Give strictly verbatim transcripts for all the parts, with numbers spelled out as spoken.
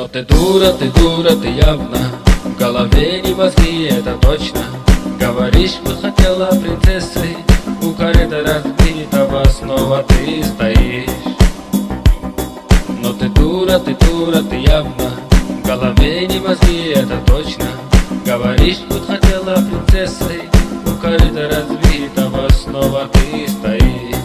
Но ты дура, ты дура, ты явно. В голове не мозги, это точно. Говоришь, бы хотела принцессой. У корыта разбитого снова ты стоишь. Но ты дура, ты дура, ты явно. В голове не мозги, это точно. Говоришь, бы хотела принцессой. У корыта разбитого снова ты стоишь.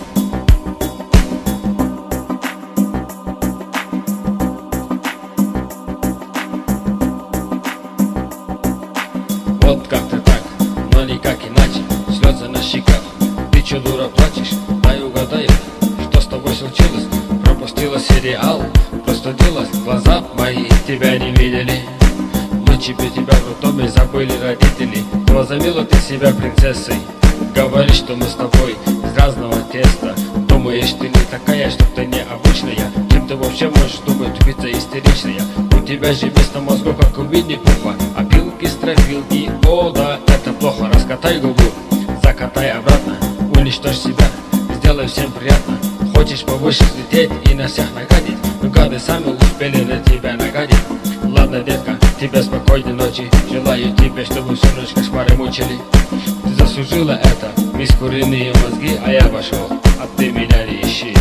Вот как-то так, но никак иначе. Слезы на щеках, ты чё, дура, плачешь? Дай угадаю, что с тобой случилось? Пропустила сериал, простудилась, глаза мои тебя не видели. Лучше бы тебя в доме забыли родители. Возомнила ты себя принцессой. Говоришь, что мы с тобой из разного теста. Думаешь, ты не такая, что ты необычная. Чем ты вообще можешь думать, тупица истеричная? У тебя же вместо мозгов, как у Винни-Пуха, опилки, стропилки, о да, это плохо. Раскатай губу, закатай обратно, уничтожь себя, сделай всем приятно. Хочешь повыше взлететь и на всех нагадить, но гады сами успели на тебя нагадить. Ладно, детка, тебе спокойной ночи. Желаю тебе, чтобы всю ночь кошмары мучили. Ты заслужила это, мисс куриные мозги, а я пошел, а ты меня не ищи.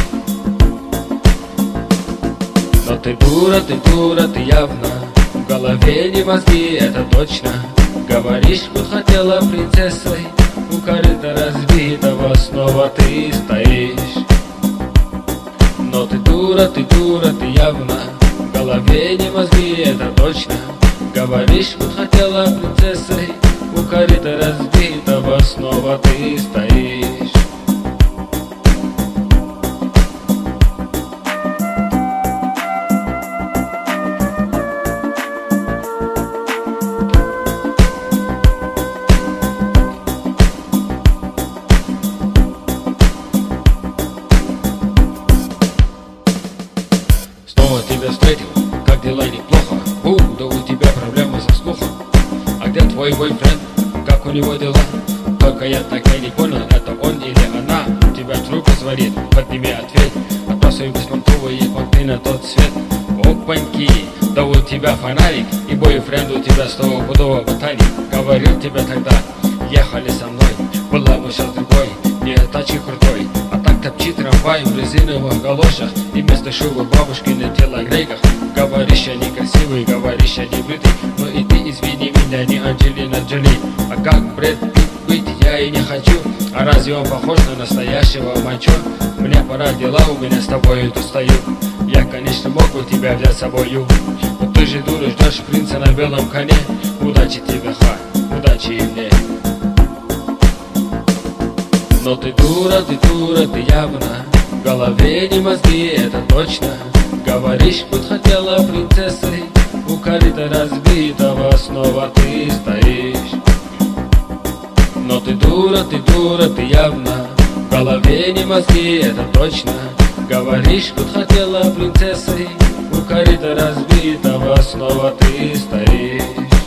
Но ты дура, ты дура, ты явно. В голове не мозги, это точно. Говоришь, бы хотела принцессой. У корыта разбитого снова ты стоишь. Но ты дура, ты дура, ты явно. В голове не мозги, это точно. Говоришь, бы хотела принцессой. У корыта разбитого снова ты стоишь. Снова тебя встретил, как дела, неплохо. У, да у тебя проблемы со слухом. А где твой бойфренд, как у него дела? Только я так и не понял, это он или она. У тебя трубку сварит, подними ответ. Отбрасывай беспонтовые понты на тот свет. Опаньки, да у тебя фонарик. И бойфренд у тебя стопудово ботаник. Говорил тебе тогда, ехали со мной. Была бы сейчас другой, не тачки крутой. А так топчи трамвай в резиновых галошах. И вместо шубы бабушки на телогрейках. Говоришь, я некрасивый, говоришь, я не бритый. Но и ты извини меня, не Анджелина Джоли. А как Брэд Питт быть я и не хочу. А разве он похож на настоящего мачо? Мне пора, дела у меня с тобой тут стою. Я, конечно, мог бы тебя взять с собою, но ты же, дура, ждешь принца на белом коне. Удачи тебе, ха, удачи и мне. Но ты дура, ты дура, ты явно. В голове не мозги, это точно. Говоришь, будь хотела принцессой. У корыта разбитого снова ты стоишь. Но ты дура, ты дура, ты явно. В голове не мозги, это точно. Говоришь, будь хотела принцессой. У корыта разбитого снова ты стоишь.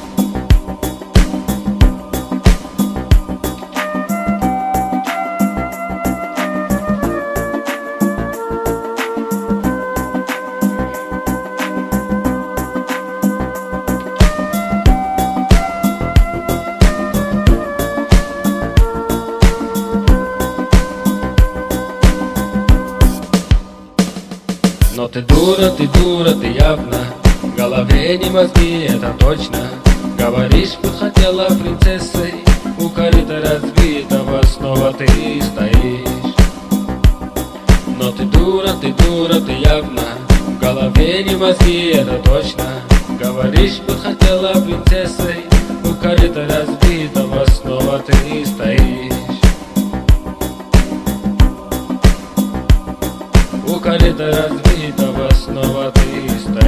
Но ты дура, ты дура, ты явно. В голове не мозги, это точно. Говоришь, будь хотела принцессой. У корыта разбитого снова ты стоишь. Но ты дура, ты дура, ты явно. В голове не мозги, это точно. Говоришь, будь хотела принцессой. У корыта разбитого снова ты стоишь. У корыта разбитого снова ты стоишь.